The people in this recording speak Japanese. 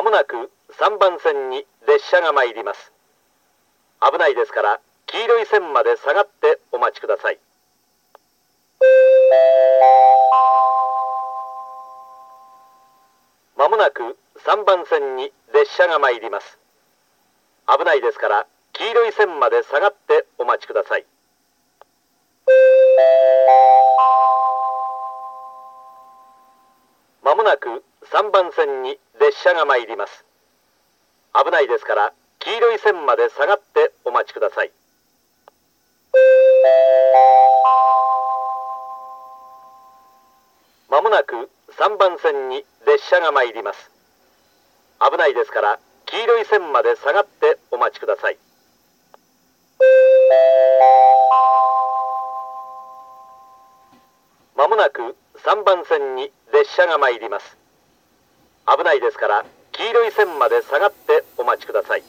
もなく3番線に列車が参ります。危ないですから黄色い線まで下がってお待ちください。まもなく3番線に列車が参ります。危ないですから黄色い線まで下がってお待ちください。まもなく3番線に列車が参ります。危ないですから黄色い線まで下がってお待ちください。まもなく3番線に列車が参ります。危ないですから黄色い線まで下がってお待ちください。まもなく3番線に列車が参ります。危ないですから黄色い線まで下がってお待ちください。